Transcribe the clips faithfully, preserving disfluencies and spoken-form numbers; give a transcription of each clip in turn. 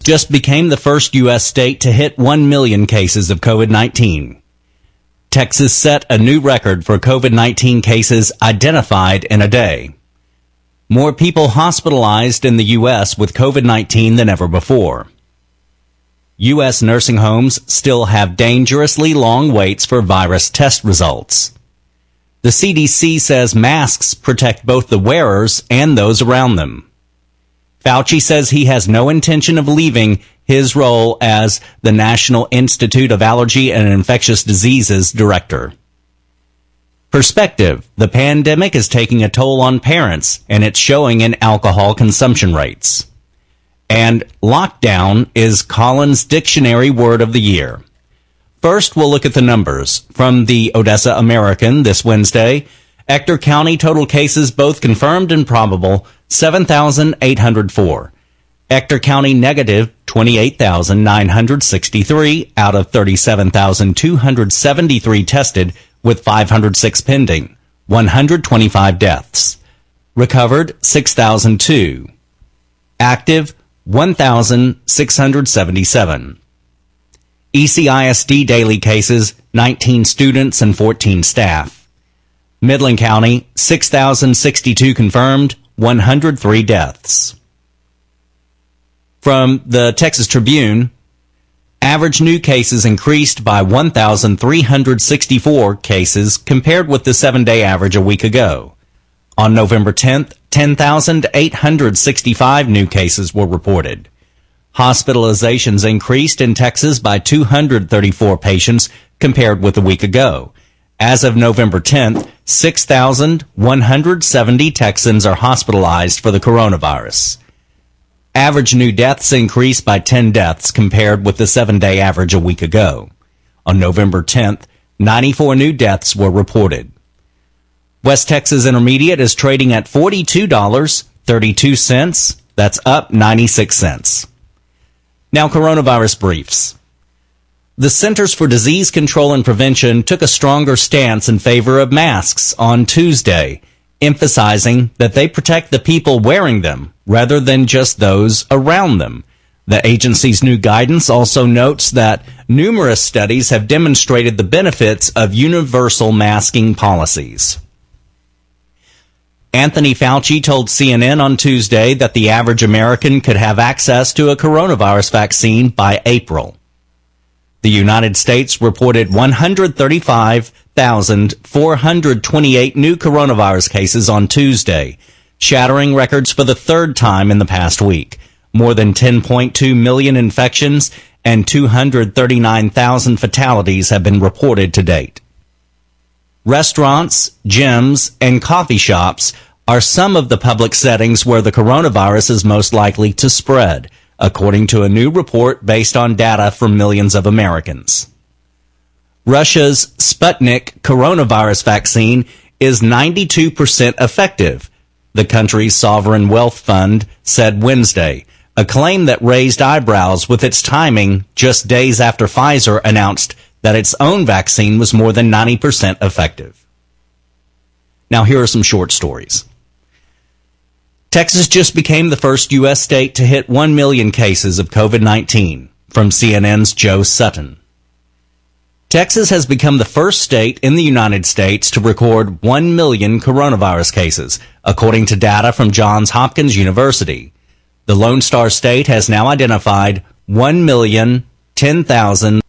just became the first U S state to hit one million cases of COVID nineteen. Texas set a new record for COVID nineteen cases identified in a day. More people hospitalized in the U S with COVID nineteen than ever before. U S nursing homes still have dangerously long waits for virus test results. The C D C says masks protect both the wearers and those around them. Fauci says he has no intention of leaving his role as the National Institute of Allergy and Infectious Diseases director. Perspective: the pandemic is taking a toll on parents, and it's showing in alcohol consumption rates. And lockdown is Collins Dictionary Word of the Year. First, we'll look at the numbers. From the Odessa American this Wednesday, Ector County total cases both confirmed and probable, seven thousand eight hundred four. Ector County negative, twenty-eight thousand nine hundred sixty-three out of thirty-seven thousand two hundred seventy-three tested, with five hundred six pending, one hundred twenty-five deaths. Recovered, six thousand two. Active, one thousand six hundred seventy-seven. E C I S D daily cases, nineteen students and fourteen staff. Midland County, six thousand sixty-two confirmed, one hundred three deaths. From the Texas Tribune, average new cases increased by one thousand three hundred sixty-four cases compared with the seven-day average a week ago. On November tenth, ten thousand eight hundred sixty-five new cases were reported. Hospitalizations increased in Texas by two hundred thirty-four patients compared with a week ago. As of November tenth, six thousand one hundred seventy Texans are hospitalized for the coronavirus. Average new deaths increased by ten deaths compared with the seven-day average a week ago. On November tenth, ninety-four new deaths were reported. West Texas Intermediate is trading at forty-two dollars and thirty-two cents. That's up ninety-six cents. Now, coronavirus briefs. The Centers for Disease Control and Prevention took a stronger stance in favor of masks on Tuesday, emphasizing that they protect the people wearing them rather than just those around them. The agency's new guidance also notes that numerous studies have demonstrated the benefits of universal masking policies. Anthony Fauci told C N N on Tuesday that the average American could have access to a coronavirus vaccine by April. The United States reported one hundred thirty-five thousand four hundred twenty-eight new coronavirus cases on Tuesday, shattering records for the third time in the past week. More than ten point two million infections and two hundred thirty-nine thousand fatalities have been reported to date. Restaurants, gyms, and coffee shops are some of the public settings where the coronavirus is most likely to spread, according to a new report based on data from millions of Americans. Russia's Sputnik coronavirus vaccine is ninety-two percent effective, the country's sovereign wealth fund said Wednesday, a claim that raised eyebrows with its timing just days after Pfizer announced that its own vaccine was more than ninety percent effective. Now, here are some short stories. Texas just became the first U S state to hit one million cases of COVID nineteen, from C N N's Joe Sutton. Texas has become the first state in the United States to record one million coronavirus cases, according to data from Johns Hopkins University. The Lone Star State has now identified one million ten thousand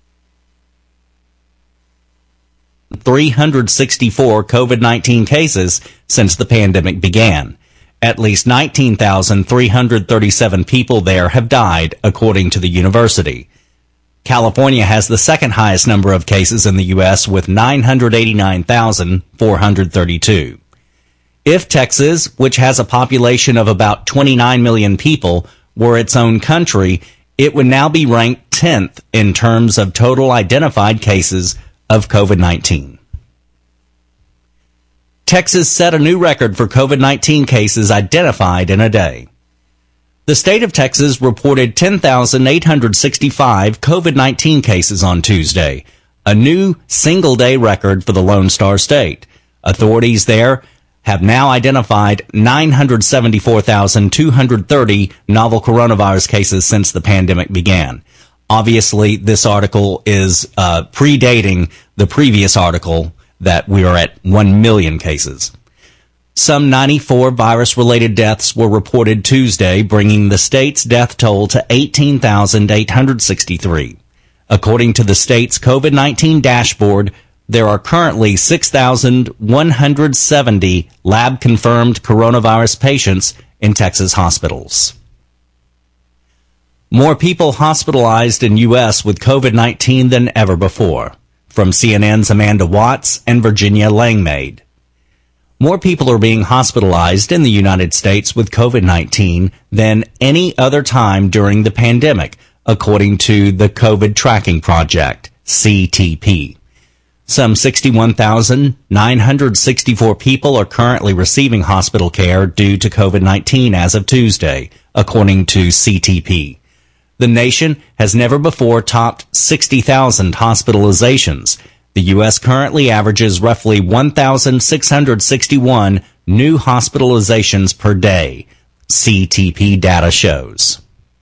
three hundred sixty-four COVID nineteen cases since the pandemic began. At least nineteen thousand three hundred thirty-seven people there have died, according to the university. California has the second highest number of cases in the U S with nine hundred eighty-nine thousand four hundred thirty-two. If Texas, which has a population of about twenty-nine million people, were its own country, it would now be ranked tenth in terms of total identified cases of COVID nineteen. Texas set a new record for COVID nineteen cases identified in a day. The state of Texas reported ten thousand eight hundred sixty-five COVID nineteen cases on Tuesday, a new single-day record for the Lone Star State. Authorities there have now identified nine hundred seventy-four thousand two hundred thirty novel coronavirus cases since the pandemic began. Obviously, this article is uh, predating the previous article that we are at one million cases. Some ninety-four virus-related deaths were reported Tuesday, bringing the state's death toll to eighteen thousand eight hundred sixty-three. According to the state's COVID nineteen dashboard, there are currently six thousand one hundred seventy lab-confirmed coronavirus patients in Texas hospitals. More people hospitalized in U S with COVID nineteen than ever before. From C N N's Amanda Watts and Virginia Langmaid. More people are being hospitalized in the United States with COVID nineteen than any other time during the pandemic, according to the COVID Tracking Project, C T P. Some sixty-one thousand nine hundred sixty-four people are currently receiving hospital care due to COVID nineteen as of Tuesday, according to C T P. The nation has never before topped sixty thousand hospitalizations. The U S currently averages roughly one thousand six hundred sixty-one new hospitalizations per day, C T P data shows.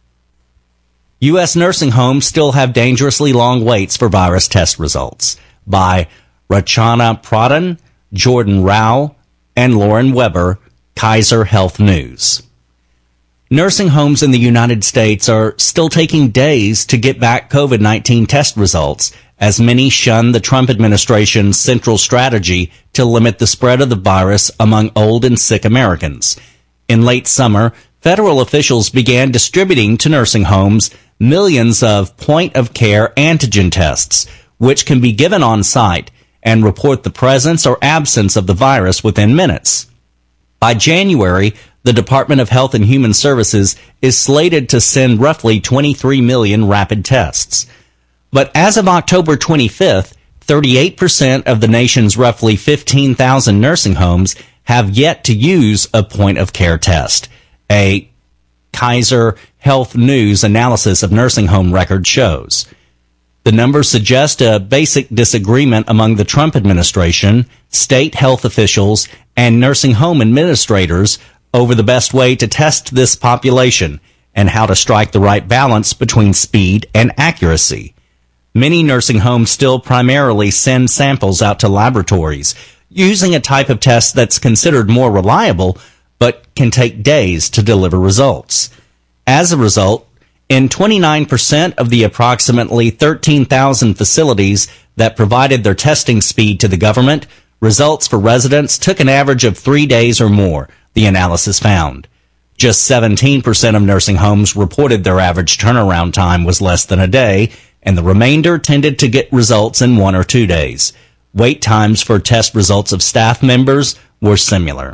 U S nursing homes still have dangerously long waits for virus test results. By Rachana Pradhan, Jordan Rao, and Lauren Weber, Kaiser Health News. Nursing homes in the United States are still taking days to get back COVID nineteen test results, as many shun the Trump administration's central strategy to limit the spread of the virus among old and sick Americans. In late summer, federal officials began distributing to nursing homes millions of point-of-care antigen tests, which can be given on site and report the presence or absence of the virus within minutes. By January, the Department of Health and Human Services is slated to send roughly twenty-three million rapid tests. But as of October twenty-fifth, thirty-eight percent of the nation's roughly fifteen thousand nursing homes have yet to use a point-of-care test. A Kaiser Health News analysis of nursing home records shows. The numbers suggest a basic disagreement among the Trump administration, state health officials, and nursing home administrators over the best way to test this population and how to strike the right balance between speed and accuracy. Many nursing homes still primarily send samples out to laboratories, using a type of test that's considered more reliable, but can take days to deliver results. As a result, in twenty-nine percent of the approximately thirteen thousand facilities that provided their testing speed to the government, results for residents took an average of three days or more, the analysis found. Just seventeen percent of nursing homes reported their average turnaround time was less than a day, and the remainder tended to get results in one or two days. Wait times for test results of staff members were similar.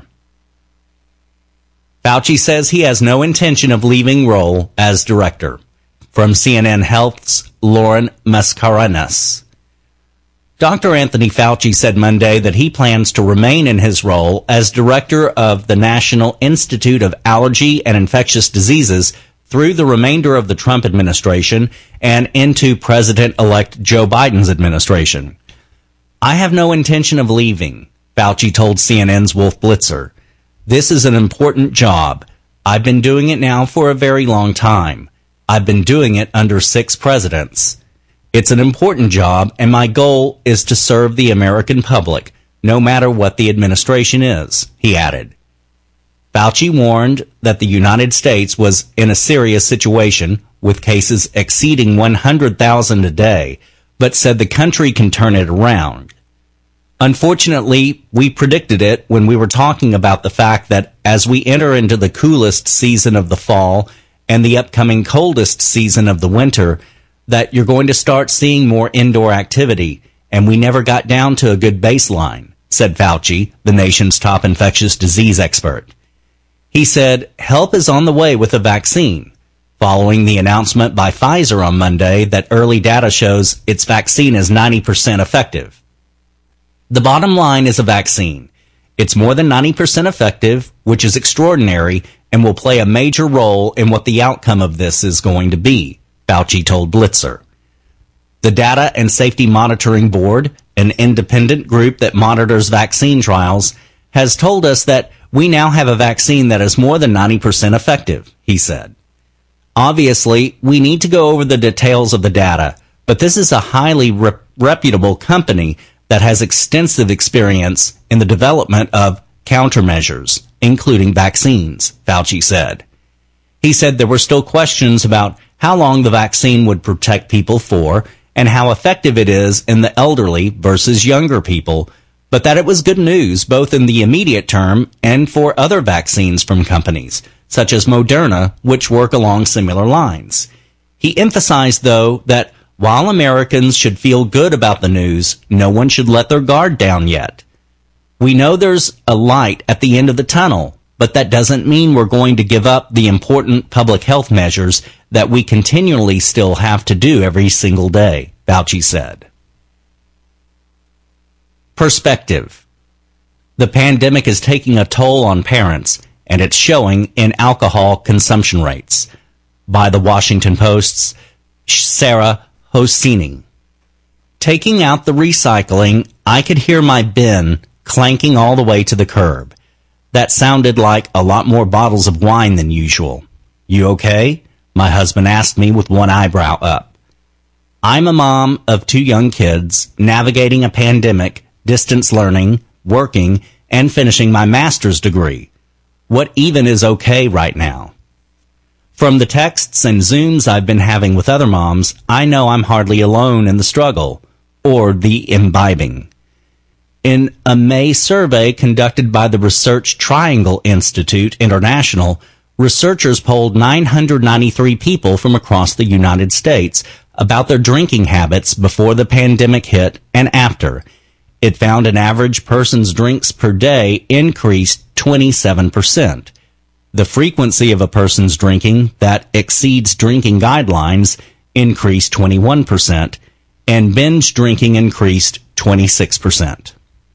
Fauci says he has no intention of leaving role as director. From C N N Health's Lauren Mascarenas. Doctor Anthony Fauci said Monday that he plans to remain in his role as director of the National Institute of Allergy and Infectious Diseases through the remainder of the Trump administration and into President-elect Joe Biden's administration. I have no intention of leaving, Fauci told C N N's Wolf Blitzer. This is an important job. I've been doing it now for a very long time. I've been doing it under six presidents. It's an important job, and my goal is to serve the American public, no matter what the administration is, he added. Fauci warned that the United States was in a serious situation, with cases exceeding one hundred thousand a day, but said the country can turn it around. Unfortunately, we predicted it when we were talking about the fact that as we enter into the coolest season of the fall and the upcoming coldest season of the winter, that you're going to start seeing more indoor activity, and we never got down to a good baseline, said Fauci, the nation's top infectious disease expert. He said help is on the way with a vaccine, following the announcement by Pfizer on Monday that early data shows its vaccine is ninety percent effective. The bottom line is a vaccine. It's more than ninety percent effective, which is extraordinary, and will play a major role in what the outcome of this is going to be, Fauci told Blitzer. The Data and Safety Monitoring Board, an independent group that monitors vaccine trials, has told us that we now have a vaccine that is more than ninety percent effective, he said. Obviously, we need to go over the details of the data, but this is a highly re- reputable company that has extensive experience in the development of countermeasures, including vaccines, Fauci said. He said there were still questions about how long the vaccine would protect people for and how effective it is in the elderly versus younger people, but that it was good news both in the immediate term and for other vaccines from companies, such as Moderna, which work along similar lines. He emphasized, though, that while Americans should feel good about the news, no one should let their guard down yet. We know there's a light at the end of the tunnel, but that doesn't mean we're going to give up the important public health measures that we continually still have to do every single day, Fauci said. Perspective. The pandemic is taking a toll on parents, and it's showing in alcohol consumption rates. By the Washington Post's Sarah Hosseini. Taking out the recycling, I could hear my bin clanking all the way to the curb. That sounded like a lot more bottles of wine than usual. You okay? My husband asked me with one eyebrow up. I'm a mom of two young kids, navigating a pandemic, distance learning, working, and finishing my master's degree. What even is okay right now? From the texts and Zooms I've been having with other moms, I know I'm hardly alone in the struggle, or the imbibing. In a May survey conducted by the Research Triangle Institute International, researchers polled nine hundred ninety-three people from across the United States about their drinking habits before the pandemic hit and after. It found an average person's drinks per day increased twenty-seven percent. The frequency of a person's drinking that exceeds drinking guidelines increased twenty-one percent, and binge drinking increased twenty-six percent.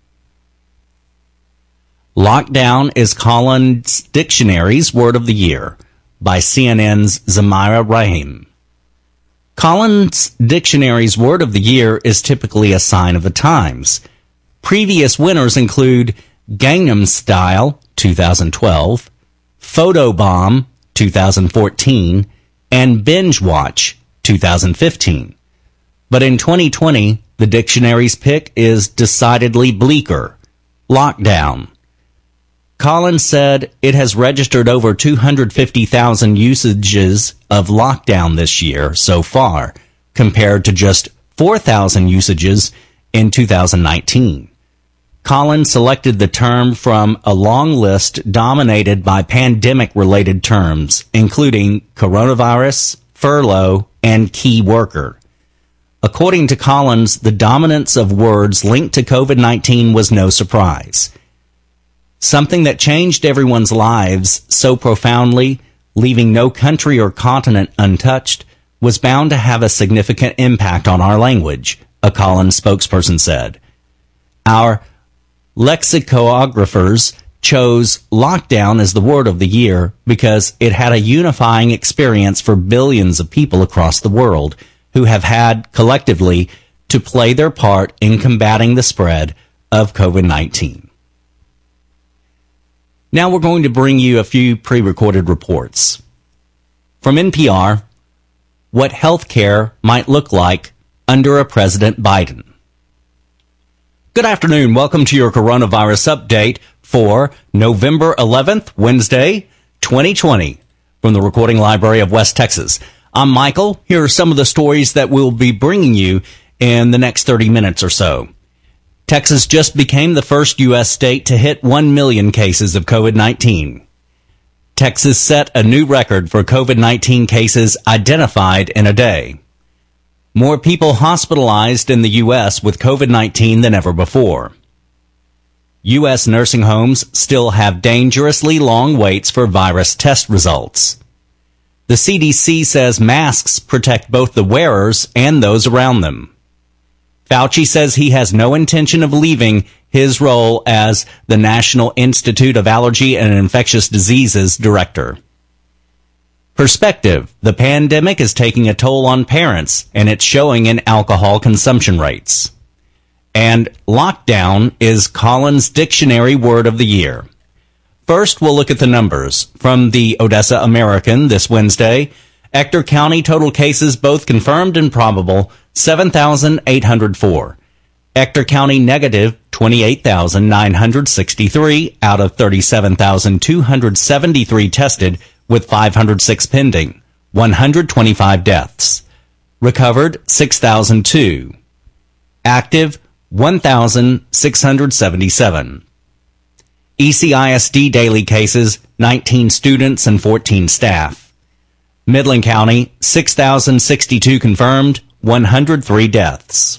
Lockdown is Collins Dictionary's Word of the Year by C N N's Zamira Rahim. Collins Dictionary's Word of the Year is typically a sign of the times. Previous winners include Gangnam Style, two thousand twelve, Photobomb, two thousand fourteen, and Binge Watch, two thousand fifteen. But in twenty twenty, the dictionary's pick is decidedly bleaker. Lockdown. Collins said it has registered over two hundred fifty thousand usages of lockdown this year so far, compared to just four thousand usages in two thousand nineteen. Collins selected the term from a long list dominated by pandemic-related terms, including coronavirus, furlough, and key worker. According to Collins, the dominance of words linked to COVID nineteen was no surprise. Something that changed everyone's lives so profoundly, leaving no country or continent untouched, was bound to have a significant impact on our language, a Collins spokesperson said. Our lexicographers chose lockdown as the word of the year because it had a unifying experience for billions of people across the world who have had, collectively, to play their part in combating the spread of COVID nineteen. Now we're going to bring you a few pre-recorded reports. From N P R, what healthcare might look like under a President Biden. Good afternoon. Welcome to your coronavirus update for November eleventh, Wednesday, twenty twenty, from the Recording Library of West Texas. I'm Michael. Here are some of the stories that we'll be bringing you in the next thirty minutes or so. Texas just became the first U S state to hit one million cases of COVID nineteen. Texas set a new record for COVID nineteen cases identified in a day. More people hospitalized in the U S with COVID nineteen than ever before. U S nursing homes still have dangerously long waits for virus test results. The C D C says masks protect both the wearers and those around them. Fauci says he has no intention of leaving his role as the National Institute of Allergy and Infectious Diseases director. Perspective. The pandemic is taking a toll on parents, and it's showing in alcohol consumption rates. And lockdown is Collins Dictionary Word of the Year. First, we'll look at the numbers. From the Odessa American this Wednesday, Ector County total cases both confirmed and probable, seven thousand eight hundred four. Ector County negative, twenty-eight thousand nine hundred sixty-three out of thirty-seven thousand two hundred seventy-three tested, with five hundred six pending, one hundred twenty-five deaths. Recovered, six thousand two. Active, one thousand six hundred seventy-seven. E C I S D daily cases, nineteen students and fourteen staff. Midland County, six thousand sixty-two confirmed, one hundred three deaths.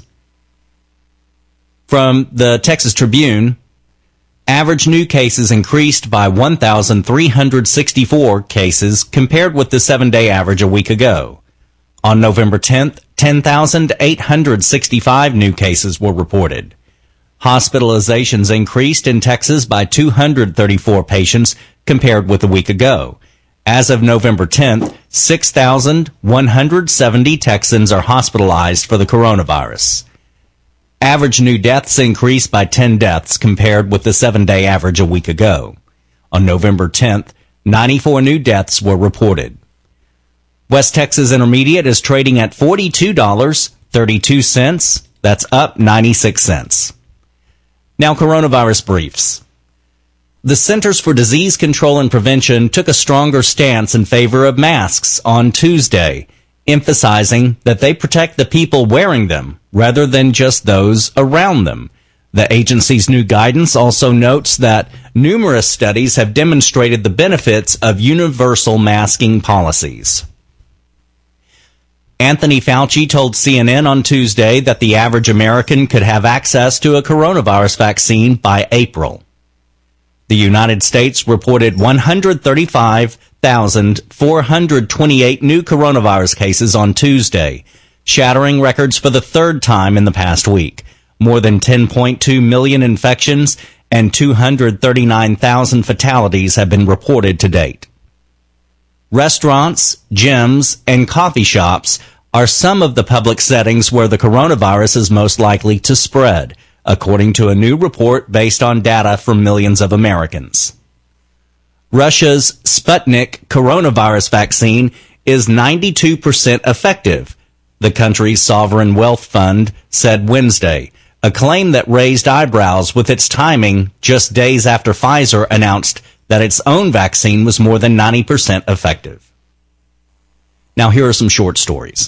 From the Texas Tribune, average new cases increased by one thousand three hundred sixty-four cases compared with the seven-day average a week ago. On November tenth, ten thousand eight hundred sixty-five new cases were reported. Hospitalizations increased in Texas by two hundred thirty-four patients compared with a week ago. As of November tenth, six thousand one hundred seventy Texans are hospitalized for the coronavirus. Average new deaths increased by ten deaths compared with the seven-day average a week ago. On November tenth, ninety-four new deaths were reported. West Texas Intermediate is trading at forty-two dollars and thirty-two cents. That's up ninety-six cents. Now, coronavirus briefs. The Centers for Disease Control and Prevention took a stronger stance in favor of masks on Tuesday, emphasizing that they protect the people wearing them rather than just those around them. The agency's new guidance also notes that numerous studies have demonstrated the benefits of universal masking policies. Anthony Fauci told C N N on Tuesday that the average American could have access to a coronavirus vaccine by April. The United States reported one hundred thirty-five thousand four hundred twenty-eight new coronavirus cases on Tuesday, shattering records for the third time in the past week. More than ten point two million infections and two hundred thirty-nine thousand fatalities have been reported to date. Restaurants, gyms, and coffee shops are some of the public settings where the coronavirus is most likely to spread, according to a new report based on data from millions of Americans. Russia's Sputnik coronavirus vaccine is ninety-two percent effective, the country's sovereign wealth fund said Wednesday, a claim that raised eyebrows with its timing just days after Pfizer announced that its own vaccine was more than ninety percent effective. Now, here are some short stories.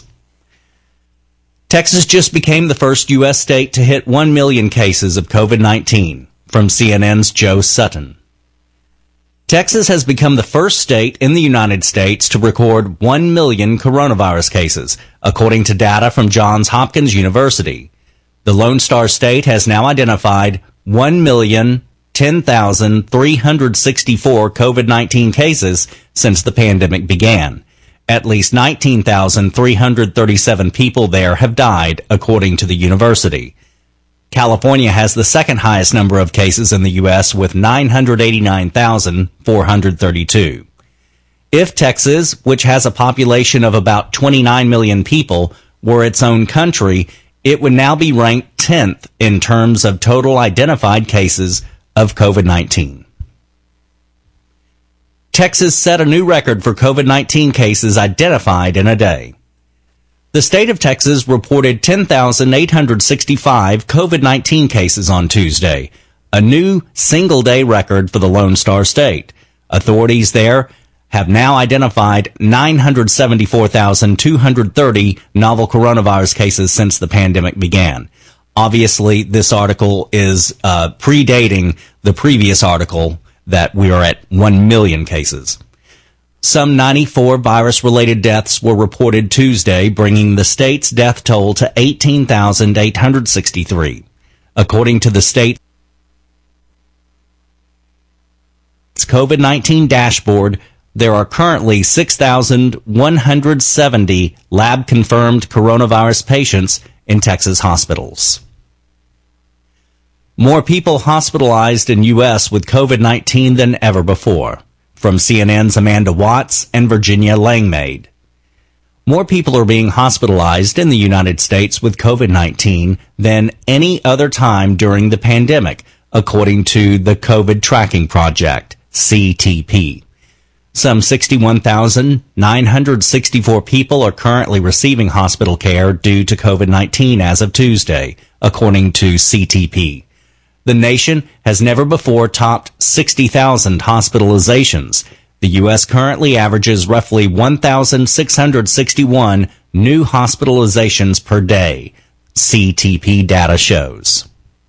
Texas just became the first U S state to hit one million cases of COVID nineteen, from C N N's Joe Sutton. Texas has become the first state in the United States to record one million coronavirus cases, according to data from Johns Hopkins University. The Lone Star State has now identified one million ten thousand three hundred sixty-four COVID nineteen cases since the pandemic began. At least nineteen thousand three hundred thirty-seven people there have died, according to the university. California has the second highest number of cases in the U S with nine hundred eighty-nine thousand four hundred thirty-two. If Texas, which has a population of about twenty-nine million people, were its own country, it would now be ranked tenth in terms of total identified cases of COVID nineteen. Texas set a new record for COVID nineteen cases identified in a day. The state of Texas reported ten thousand eight hundred sixty-five COVID nineteen cases on Tuesday, a new single-day record for the Lone Star State. Authorities there have now identified nine hundred seventy-four thousand two hundred thirty novel coronavirus cases since the pandemic began. Obviously, this article is uh, predating the previous article that we are at one million cases. Some ninety-four virus-related deaths were reported Tuesday, bringing the state's death toll to eighteen thousand eight hundred sixty-three. According to the state's COVID nineteen dashboard, there are currently six thousand one hundred seventy lab-confirmed coronavirus patients in Texas hospitals. More people hospitalized in U S with COVID nineteen than ever before. From C N N's Amanda Watts and Virginia Langmaid. More people are being hospitalized in the United States with COVID nineteen than any other time during the pandemic, according to the COVID Tracking Project, C T P. Some sixty-one thousand nine hundred sixty-four people are currently receiving hospital care due to COVID nineteen as of Tuesday, according to C T P. The nation has never before topped sixty thousand hospitalizations. The U S currently averages roughly one thousand six hundred sixty-one new hospitalizations per day, C T P data shows.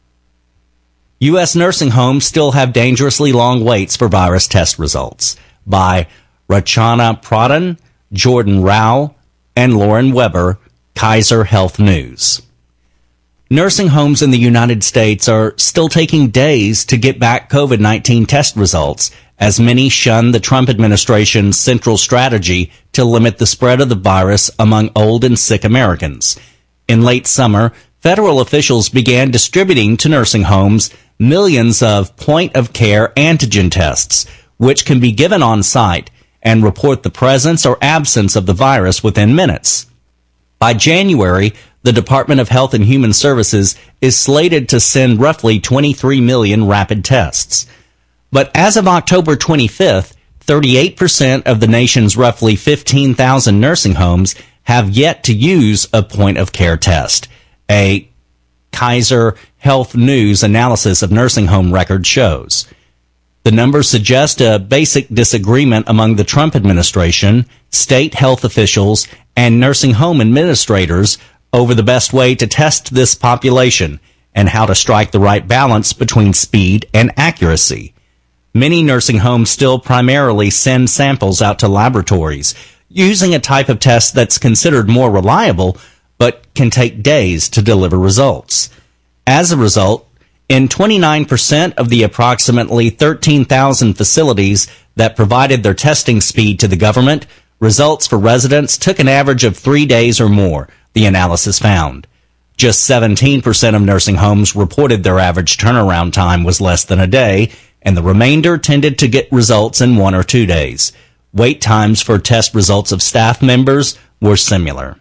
U S nursing homes still have dangerously long waits for virus test results. By Rachana Pradhan, Jordan Rao, and Lauren Weber, Kaiser Health News. Nursing homes in the United States are still taking days to get back COVID nineteen test results, as many shun the Trump administration's central strategy to limit the spread of the virus among old and sick Americans. In late summer, federal officials began distributing to nursing homes millions of point-of-care antigen tests, which can be given on site and report the presence or absence of the virus within minutes. By January, the Department of Health and Human Services is slated to send roughly twenty-three million rapid tests. But as of October twenty-fifth, thirty-eight percent of the nation's roughly fifteen thousand nursing homes have yet to use a point-of-care test. A Kaiser Health News analysis of nursing home records shows. The numbers suggest a basic disagreement among the Trump administration, state health officials, and nursing home administrators over the best way to test this population and how to strike the right balance between speed and accuracy. Many nursing homes still primarily send samples out to laboratories, using a type of test that's considered more reliable, but can take days to deliver results. As a result, in twenty-nine percent of the approximately thirteen thousand facilities that provided their testing speed to the government, results for residents took an average of three days or more, the analysis found. Just seventeen percent of nursing homes reported their average turnaround time was less than a day, and the remainder tended to get results in one or two days. Wait times for test results of staff members were similar.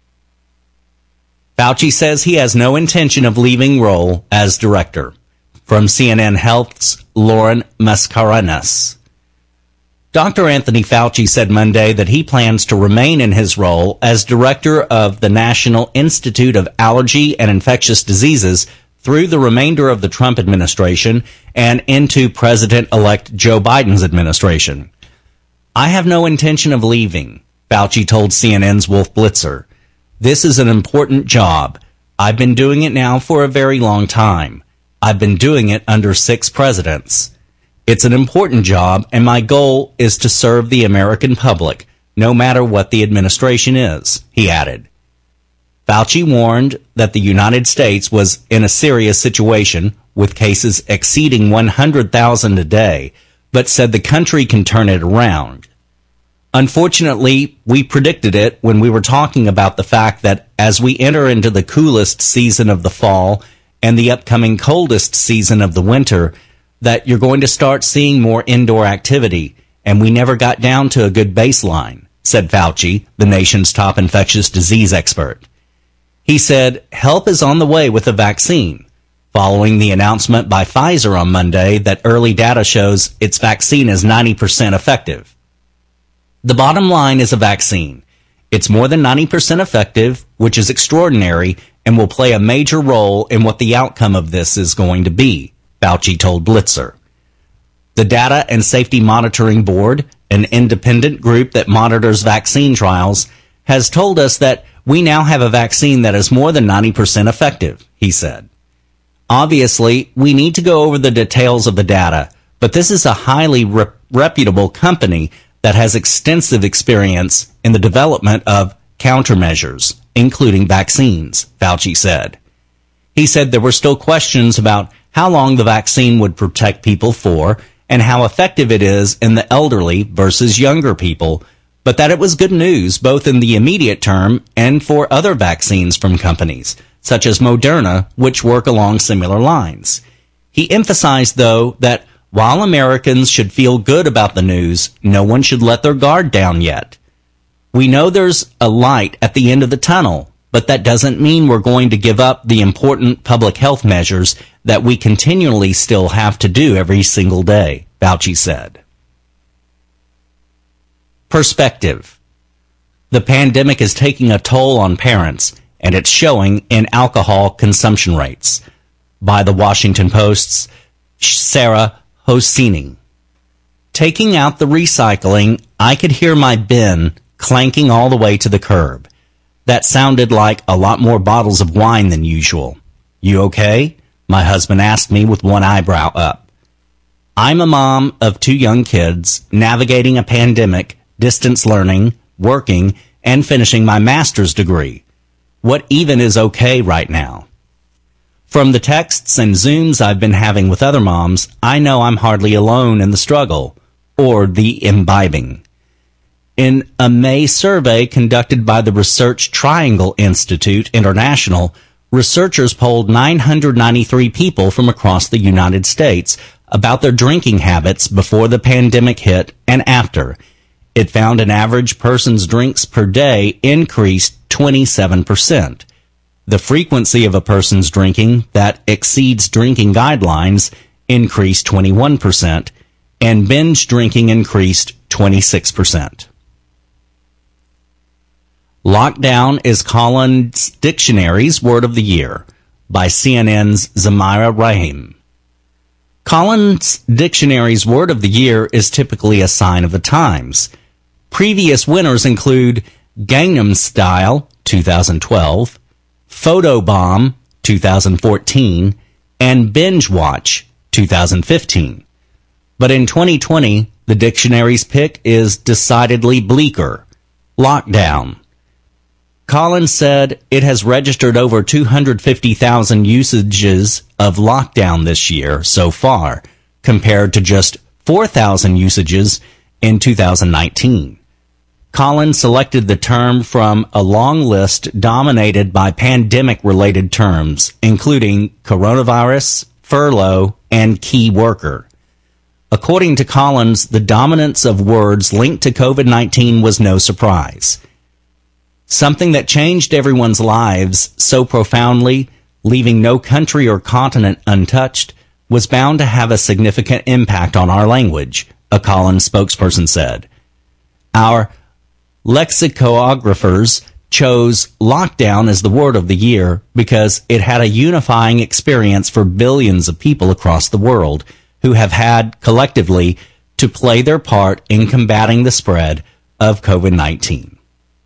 Fauci says he has no intention of leaving role as director. From C N N Health's Lauren Mascarenhas. Doctor Anthony Fauci said Monday that he plans to remain in his role as director of the National Institute of Allergy and Infectious Diseases through the remainder of the Trump administration and into President-elect Joe Biden's administration. I have no intention of leaving, Fauci told C N N's Wolf Blitzer. This is an important job. I've been doing it now for a very long time. I've been doing it under six presidents. It's an important job, and my goal is to serve the American public, no matter what the administration is, he added. Fauci warned that the United States was in a serious situation, with cases exceeding one hundred thousand a day, but said the country can turn it around. Unfortunately, we predicted it when we were talking about the fact that as we enter into the coolest season of the fall and the upcoming coldest season of the winter, that you're going to start seeing more indoor activity, and we never got down to a good baseline, said Fauci, the nation's top infectious disease expert. He said help is on the way with a vaccine, following the announcement by Pfizer on Monday that early data shows its vaccine is ninety percent effective. The bottom line is a vaccine. It's more than ninety percent effective, which is extraordinary, and will play a major role in what the outcome of this is going to be, Fauci told Blitzer. The Data and Safety Monitoring Board, an independent group that monitors vaccine trials, has told us that we now have a vaccine that is more than ninety percent effective, he said. Obviously, we need to go over the details of the data, but this is a highly re- reputable company that has extensive experience in the development of countermeasures, including vaccines, Fauci said. He said there were still questions about how long the vaccine would protect people for and how effective it is in the elderly versus younger people, but that it was good news both in the immediate term and for other vaccines from companies, such as Moderna, which work along similar lines. He emphasized, though, that while Americans should feel good about the news, no one should let their guard down yet. We know there's a light at the end of the tunnel, but that doesn't mean we're going to give up the important public health measures that we continually still have to do every single day, Fauci said. Perspective. The pandemic is taking a toll on parents, and it's showing in alcohol consumption rates. By the Washington Post's Sarah Hosseini. Taking out the recycling, I could hear my bin clanking all the way to the curb. That sounded like a lot more bottles of wine than usual. You okay? My husband asked me with one eyebrow up. I'm a mom of two young kids, navigating a pandemic, distance learning, working, and finishing my master's degree. What even is okay right now? From the texts and Zooms I've been having with other moms, I know I'm hardly alone in the struggle, or the imbibing. In a May survey conducted by the Research Triangle Institute International, researchers polled nine hundred ninety-three people from across the United States about their drinking habits before the pandemic hit and after. It found an average person's drinks per day increased twenty-seven percent. The frequency of a person's drinking that exceeds drinking guidelines increased twenty-one percent, and binge drinking increased twenty-six percent. Lockdown is Collins Dictionary's Word of the Year by C N N's Zamira Rahim. Collins Dictionary's Word of the Year is typically a sign of the times. Previous winners include Gangnam Style, two thousand twelve, Photobomb, two thousand fourteen, and Binge Watch, two thousand fifteen. But in twenty twenty, the dictionary's pick is decidedly bleaker. Lockdown. Collins said it has registered over two hundred fifty thousand usages of lockdown this year so far, compared to just four thousand usages in two thousand nineteen. Collins selected the term from a long list dominated by pandemic-related terms, including coronavirus, furlough, and key worker. According to Collins, the dominance of words linked to COVID nineteen was no surprise. Something that changed everyone's lives so profoundly, leaving no country or continent untouched, was bound to have a significant impact on our language, a Collins spokesperson said. Our lexicographers chose lockdown as the word of the year because it had a unifying experience for billions of people across the world who have had collectively to play their part in combating the spread of COVID nineteen.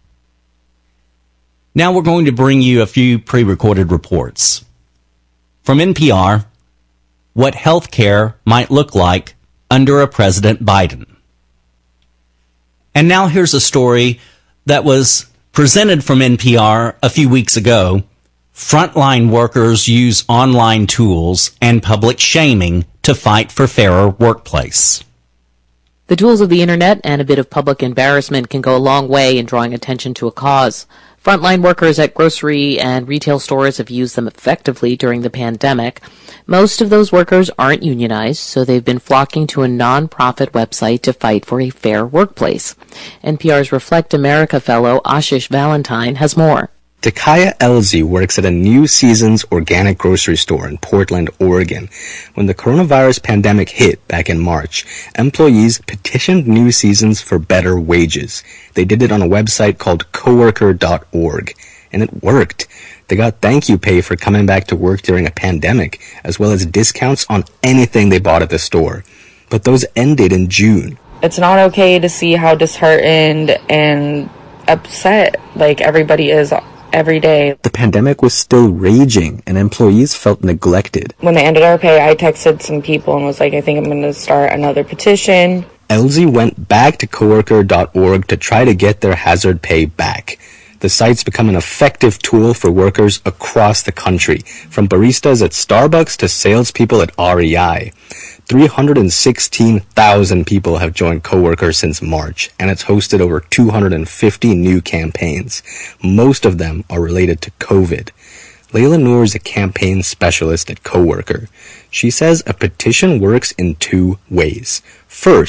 Now we're going to bring you a few pre-recorded reports. From N P R, what healthcare might look like under a President Biden. And now here's a story that was presented from N P R a few weeks ago. Frontline workers use online tools and public shaming to fight for fairer workplace. The tools of the internet and a bit of public embarrassment can go a long way in drawing attention to a cause. Frontline workers at grocery and retail stores have used them effectively during the pandemic. Most of those workers aren't unionized, so they've been flocking to a non-profit website to fight for a fair workplace. N P R's Reflect America fellow Ashish Valentine has more. Takaya Elzy works at a New Seasons organic grocery store in Portland, Oregon. When the coronavirus pandemic hit back in March, employees petitioned New Seasons for better wages. They did it on a website called coworker dot org, and it worked. They got thank you pay for coming back to work during a pandemic, as well as discounts on anything they bought at the store. But those ended in June. It's not okay to see how disheartened and upset like everybody is every day. The pandemic was still raging, and employees felt neglected. When they ended our pay, I texted some people and was like, I think I'm going to start another petition. Elzy went back to coworker dot org to try to get their hazard pay back. The site's become an effective tool for workers across the country, from baristas at Starbucks to salespeople at R E I. three hundred sixteen thousand people have joined Coworker since March, and it's hosted over two hundred fifty new campaigns. Most of them are related to COVID. Layla Noor is a campaign specialist at Coworker. She says a petition works in two ways. First,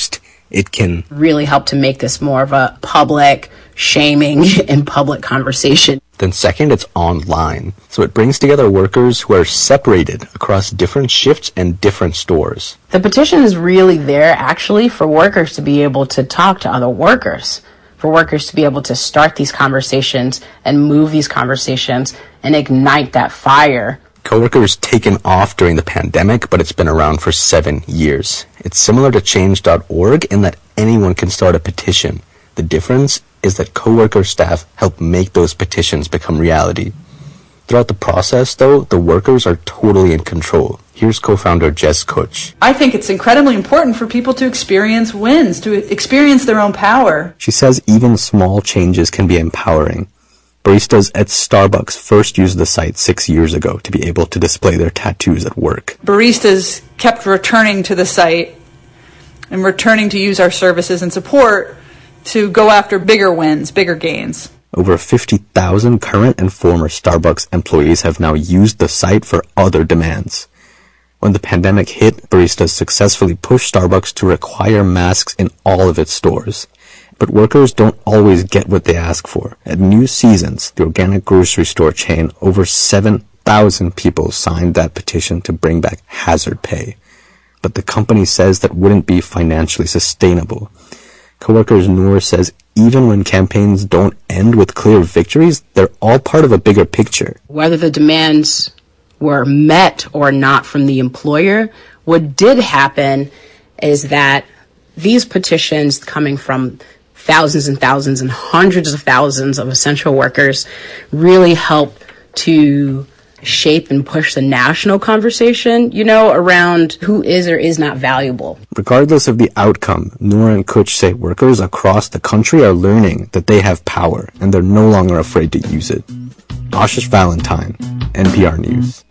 it can really help to make this more of a public shaming and public conversation. Then second, it's online. So it brings together workers who are separated across different shifts and different stores. The petition is really there actually for workers to be able to talk to other workers, for workers to be able to start these conversations and move these conversations and ignite that fire. Coworkers taken off during the pandemic, but it's been around for seven years. It's similar to change dot org in that anyone can start a petition. The difference is that coworker staff help make those petitions become reality. Throughout the process, though, the workers are totally in control. Here's co-founder Jess Kutch. I think it's incredibly important for people to experience wins, to experience their own power. She says even small changes can be empowering. Baristas at Starbucks first used the site six years ago to be able to display their tattoos at work. Baristas kept returning to the site and returning to use our services and support to go after bigger wins, bigger gains. Over fifty thousand current and former Starbucks employees have now used the site for other demands. When the pandemic hit, baristas successfully pushed Starbucks to require masks in all of its stores. But workers don't always get what they ask for. At New Seasons, the organic grocery store chain, over seven thousand people signed that petition to bring back hazard pay. But the company says that wouldn't be financially sustainable. Coworkers Noor says even when campaigns don't end with clear victories, they're all part of a bigger picture. Whether the demands were met or not from the employer, what did happen is that these petitions coming from thousands and thousands and hundreds of thousands of essential workers really helped to shape and push the national conversation, you know, around who is or is not valuable. Regardless of the outcome, Noor and Kutch say workers across the country are learning that they have power and they're no longer afraid to use it. Ashish Valentine, N P R News.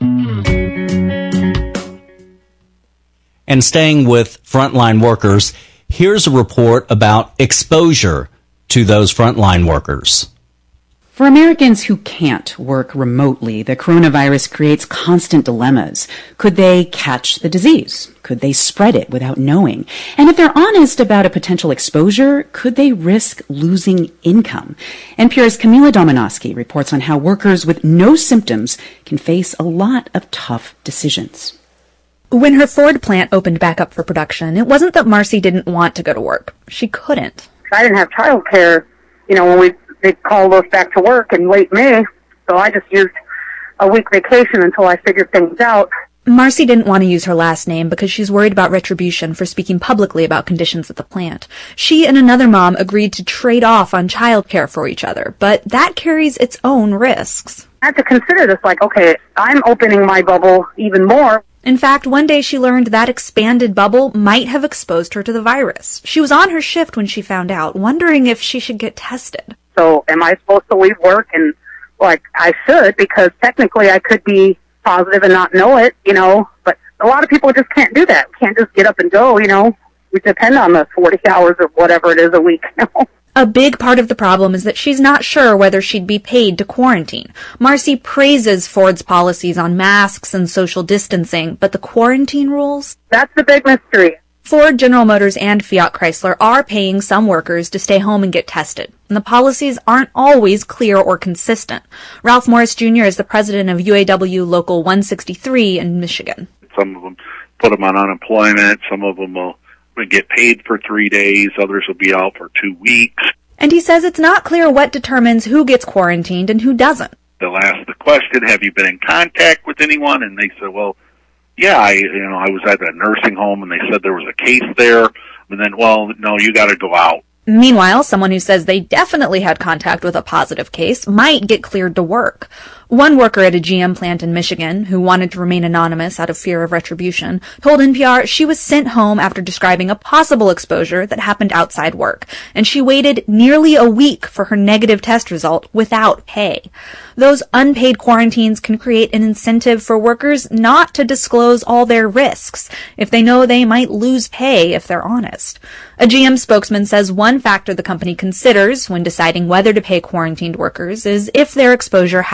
And staying with frontline workers, here's a report about exposure to those frontline workers. For Americans who can't work remotely, the coronavirus creates constant dilemmas. Could they catch the disease? Could they spread it without knowing? And if they're honest about a potential exposure, could they risk losing income? N P R's Camila Dominowski reports on how workers with no symptoms can face a lot of tough decisions. When her Ford plant opened back up for production, it wasn't that Marcy didn't want to go to work. She couldn't. I didn't have childcare, you know, when we they called us back to work in late May, so I just used a week vacation until I figured things out. Marcy didn't want to use her last name because she's worried about retribution for speaking publicly about conditions at the plant. She and another mom agreed to trade off on childcare for each other, but that carries its own risks. I had to consider this like, okay, I'm opening my bubble even more. In fact, one day she learned that expanded bubble might have exposed her to the virus. She was on her shift when she found out, wondering if she should get tested. So am I supposed to leave work? And, like, I should, because technically I could be positive and not know it, you know. But a lot of people just can't do that. We can't just get up and go, you know. We depend on the forty hours or whatever it is a week, you know. A big part of the problem is that she's not sure whether she'd be paid to quarantine. Marcy praises Ford's policies on masks and social distancing, but the quarantine rules? That's the big mystery. Ford, General Motors, and Fiat Chrysler are paying some workers to stay home and get tested, and the policies aren't always clear or consistent. Ralph Morris Junior is the president of U A W Local one sixty-three in Michigan. Some of them put them on unemployment, some of them will get paid for three days, others will be out for two weeks. And he says it's not clear what determines who gets quarantined and who doesn't. They'll ask the question, have you been in contact with anyone? And they say, well, yeah, I, you know, I was at a nursing home and they said there was a case there. And then, well, no, you got to go out. Meanwhile, someone who says they definitely had contact with a positive case might get cleared to work. One worker at a G M plant in Michigan, who wanted to remain anonymous out of fear of retribution, told N P R she was sent home after describing a possible exposure that happened outside work, and she waited nearly a week for her negative test result without pay. Those unpaid quarantines can create an incentive for workers not to disclose all their risks if they know they might lose pay if they're honest. A G M spokesman says one factor the company considers when deciding whether to pay quarantined workers is if their exposure happened at work.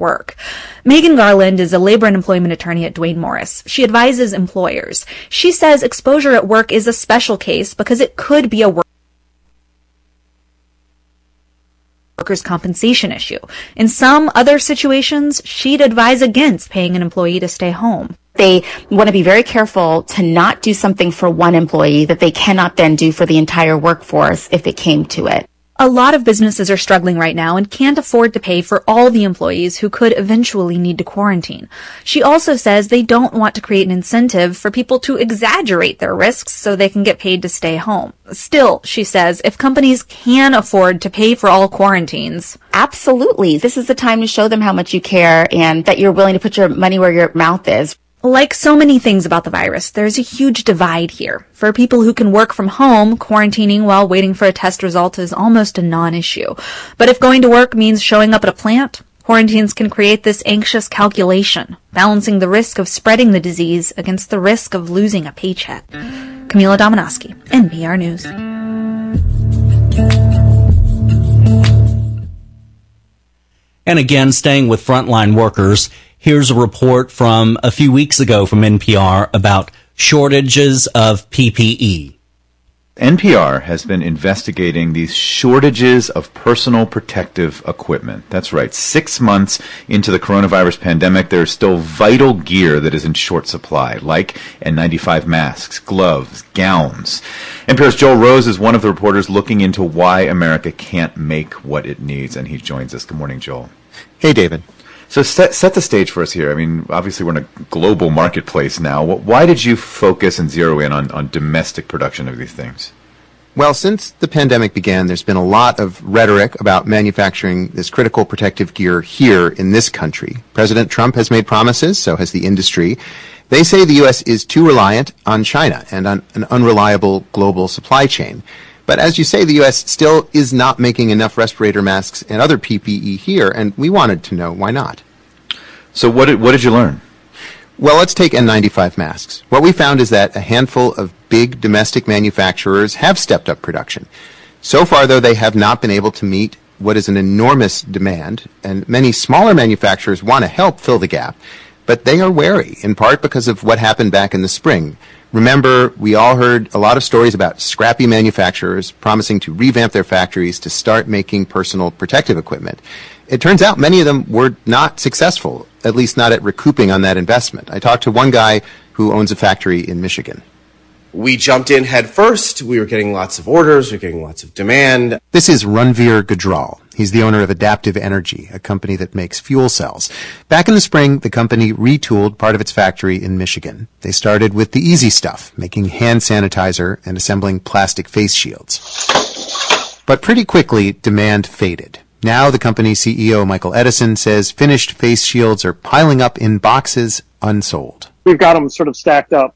work. Megan Garland is a labor and employment attorney at Duane Morris. She advises employers. She says exposure at work is a special case because it could be a work workers' compensation issue. In some other situations, she'd advise against paying an employee to stay home. They want to be very careful to not do something for one employee that they cannot then do for the entire workforce if it came to it. A lot of businesses are struggling right now and can't afford to pay for all the employees who could eventually need to quarantine. She also says they don't want to create an incentive for people to exaggerate their risks so they can get paid to stay home. Still, she says, if companies can afford to pay for all quarantines, absolutely. This is the time to show them how much you care and that you're willing to put your money where your mouth is. Like so many things about the virus, there's a huge divide here. For people who can work from home, quarantining while waiting for a test result is almost a non-issue. But if going to work means showing up at a plant, quarantines can create this anxious calculation, balancing the risk of spreading the disease against the risk of losing a paycheck. Camila Dominowski, N P R News. And again, staying with frontline workers, here's a report from a few weeks ago from N P R about shortages of P P E. N P R has been investigating these shortages of personal protective equipment. That's right. Six months into the coronavirus pandemic, there is still vital gear that is in short supply, like N ninety-five masks, gloves, gowns. N P R's Joel Rose is one of the reporters looking into why America can't make what it needs, and he joins us. Good morning, Joel. Hey, David. So set, set the stage for us here. I mean, obviously we're in a global marketplace now. Why did you focus and zero in on, on domestic production of these things? Well, since the pandemic began, there's been a lot of rhetoric about manufacturing this critical protective gear here in this country. President Trump has made promises, so has the industry. They say the U S is too reliant on China and on an unreliable global supply chain. But as you say, the U S still is not making enough respirator masks and other P P E here, and we wanted to know why not. So what did, what did you learn? Well, let's take N ninety-five masks. What we found is that a handful of big domestic manufacturers have stepped up production. So far, though, they have not been able to meet what is an enormous demand, and many smaller manufacturers want to help fill the gap, but they are wary, in part because of what happened back in the spring. Remember, we all heard a lot of stories about scrappy manufacturers promising to revamp their factories to start making personal protective equipment. It turns out many of them were not successful, at least not at recouping on that investment. I talked to one guy who owns a factory in Michigan. We jumped in head first. We were getting lots of orders. We were getting lots of demand. This is Ranveer Gujral. He's the owner of Adaptive Energy, a company that makes fuel cells. Back in the spring, the company retooled part of its factory in Michigan. They started with the easy stuff, making hand sanitizer and assembling plastic face shields. But pretty quickly, demand faded. Now the company's C E O, Michael Edison, says finished face shields are piling up in boxes unsold. We've got them sort of stacked up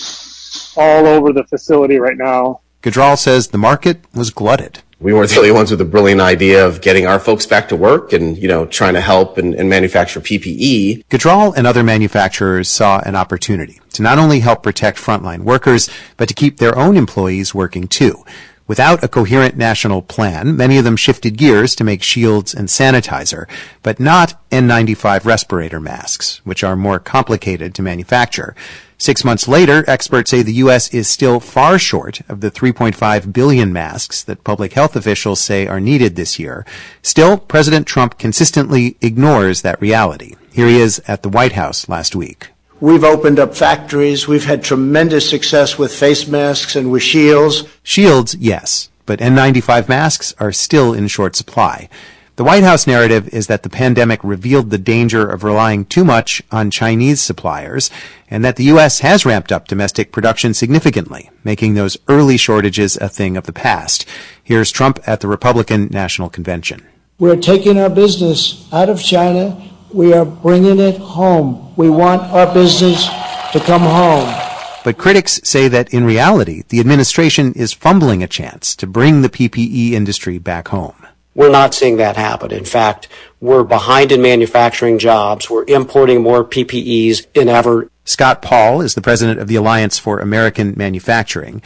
all over the facility right now. Gujral says the market was glutted. We weren't the only ones with the brilliant idea of getting our folks back to work and, you know, trying to help and, and manufacture P P E. Gujral and other manufacturers saw an opportunity to not only help protect frontline workers, but to keep their own employees working too. Without a coherent national plan, many of them shifted gears to make shields and sanitizer, but not N ninety-five respirator masks, which are more complicated to manufacture. Six months later, experts say the U S is still far short of the three point five billion masks that public health officials say are needed this year. Still, President Trump consistently ignores that reality. Here he is at the White House last week. We've opened up factories. We've had tremendous success with face masks and with shields. Shields, yes, but N ninety-five masks are still in short supply. The White House narrative is that the pandemic revealed the danger of relying too much on Chinese suppliers, and that the U S has ramped up domestic production significantly, making those early shortages a thing of the past. Here's Trump at the Republican National Convention. We're taking our business out of China. We are bringing it home. We want our business to come home. But critics say that in reality, the administration is fumbling a chance to bring the P P E industry back home. We're not seeing that happen. In fact, we're behind in manufacturing jobs. We're importing more P P Es than ever. Scott Paul is the president of the Alliance for American Manufacturing.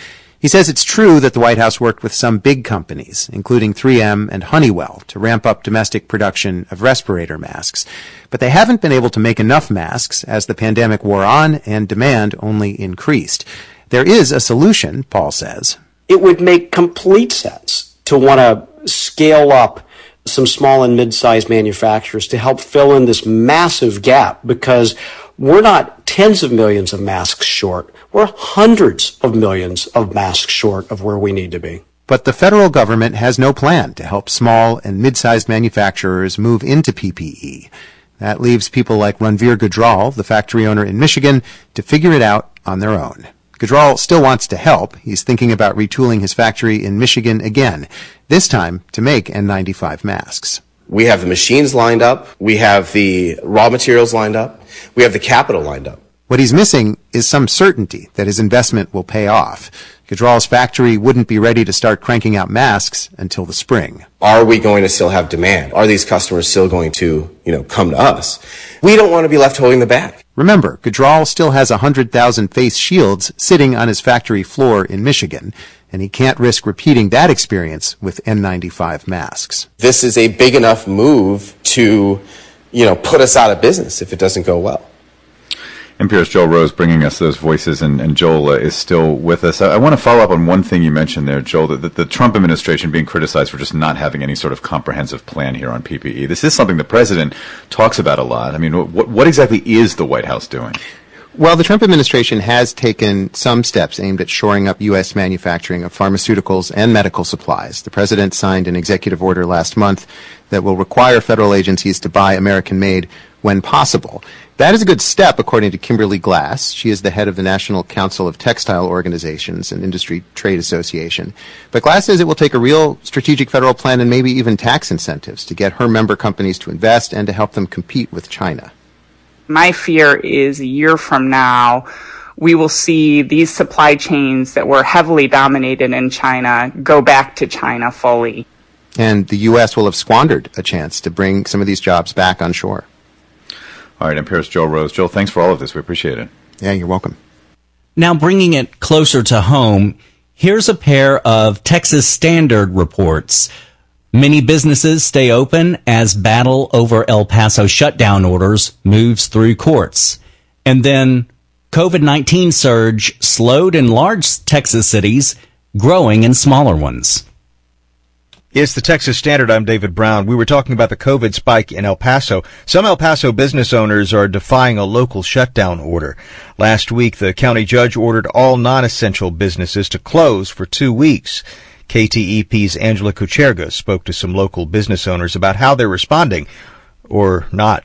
He says it's true that the White House worked with some big companies, including three M and Honeywell, to ramp up domestic production of respirator masks. But they haven't been able to make enough masks as the pandemic wore on and demand only increased. There is a solution, Paul says. It would make complete sense to want to scale up some small and mid-sized manufacturers to help fill in this massive gap, because we're not tens of millions of masks short. We're hundreds of millions of masks short of where we need to be. But the federal government has no plan to help small and mid-sized manufacturers move into P P E. That leaves people like Ranveer Gujral, the factory owner in Michigan, to figure it out on their own. Gujral still wants to help. He's thinking about retooling his factory in Michigan again, this time to make N ninety-five masks. We have the machines lined up. We have the raw materials lined up. We have the capital lined up. What he's missing is some certainty that his investment will pay off. Gujral's factory wouldn't be ready to start cranking out masks until the spring. Are we going to still have demand? Are these customers still going to, you know, come to us? We don't want to be left holding the bag. Remember, Gujral still has one hundred thousand face shields sitting on his factory floor in Michigan, and he can't risk repeating that experience with N ninety-five masks. This is a big enough move to, you know, put us out of business if it doesn't go well. N P R's Joel Rose bringing us those voices, and, and Joel uh, is still with us. I, I want to follow up on one thing you mentioned there, Joel, that the, the Trump administration being criticized for just not having any sort of comprehensive plan here on P P E. This is something the president talks about a lot. I mean, what, what exactly is the White House doing? Well, the Trump administration has taken some steps aimed at shoring up U S manufacturing of pharmaceuticals and medical supplies. The president signed an executive order last month that will require federal agencies to buy American-made when possible. That is a good step, according to Kimberly Glass. She is the head of the National Council of Textile Organizations and Industry Trade Association. But Glass says it will take a real strategic federal plan and maybe even tax incentives to get her member companies to invest and to help them compete with China. My fear is a year from now, we will see these supply chains that were heavily dominated in China go back to China fully. And the U S will have squandered a chance to bring some of these jobs back on shore. All right, N P R's Joel Rose. Joel, thanks for all of this. We appreciate it. Yeah, you're welcome. Now, bringing it closer to home, here's a pair of Texas Standard reports. Many businesses stay open as battle over El Paso shutdown orders moves through courts. And then COVID nineteen surge slowed in large Texas cities, growing in smaller ones. It's the Texas Standard. I'm David Brown. We were talking about the COVID spike in El Paso. Some El Paso business owners are defying a local shutdown order. Last week, the county judge ordered all non-essential businesses to close for two weeks. K T E P's Angela Kucherga spoke to some local business owners about how they're responding, or not.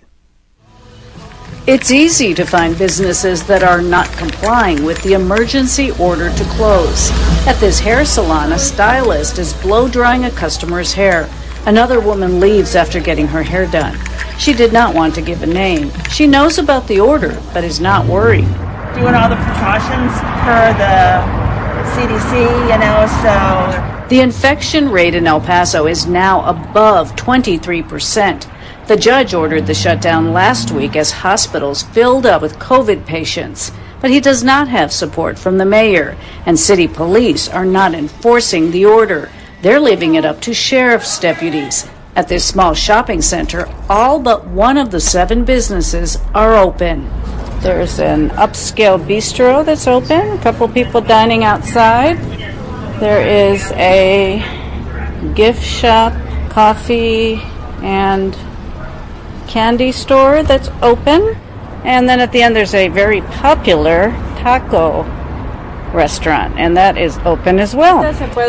It's easy to find businesses that are not complying with the emergency order to close. At this hair salon, a stylist is blow-drying a customer's hair. Another woman leaves after getting her hair done. She did not want to give a name. She knows about the order, but is not worried. Doing all the precautions per the C D C, you know, so... The infection rate in El Paso is now above twenty-three percent. The judge ordered the shutdown last week as hospitals filled up with COVID patients. But he does not have support from the mayor, and city police are not enforcing the order. They're leaving it up to sheriff's deputies. At this small shopping center, all but one of the seven businesses are open. There's an upscale bistro that's open, a couple people dining outside. There is a gift shop, coffee, and candy store that's open. And then at the end there's a very popular taco restaurant, and that is open as well.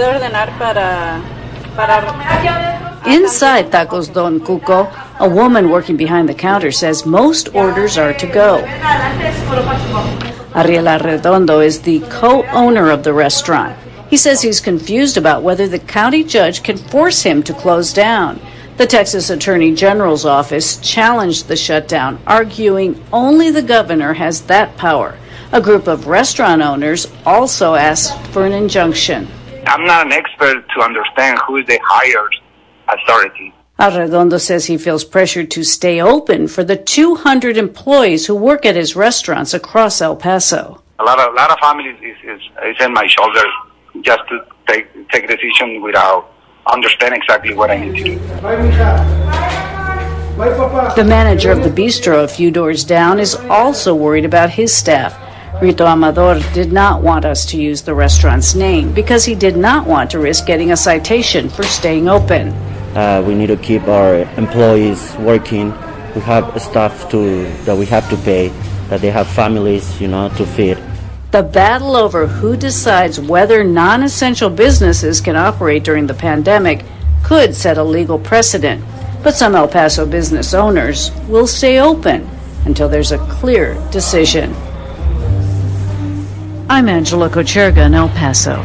Inside Tacos Don Cuco, a woman working behind the counter says most orders are to go. Ariel Arredondo is the co-owner of the restaurant. He says he's confused about whether the county judge can force him to close down. The Texas Attorney General's office challenged the shutdown, arguing only the governor has that power. A group of restaurant owners also asked for an injunction. I'm not an expert to understand who is the hired authority. Arredondo says he feels pressured to stay open for the two hundred employees who work at his restaurants across El Paso. A lot of, a lot of families is, is, is in my shoulders just to take take a decision without understanding exactly what I need to do. The manager of the bistro a few doors down is also worried about his staff. Rito Amador did not want us to use the restaurant's name because he did not want to risk getting a citation for staying open. Uh, we need to keep our employees working. We have staff to that we have to pay, that they have families, you know, to feed. The battle over who decides whether non-essential businesses can operate during the pandemic could set a legal precedent. But some El Paso business owners will stay open until there's a clear decision. I'm Angela Kocherga in El Paso.